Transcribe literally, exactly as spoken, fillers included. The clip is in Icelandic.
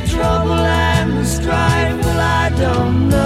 trouble and the strife, well, I don't know.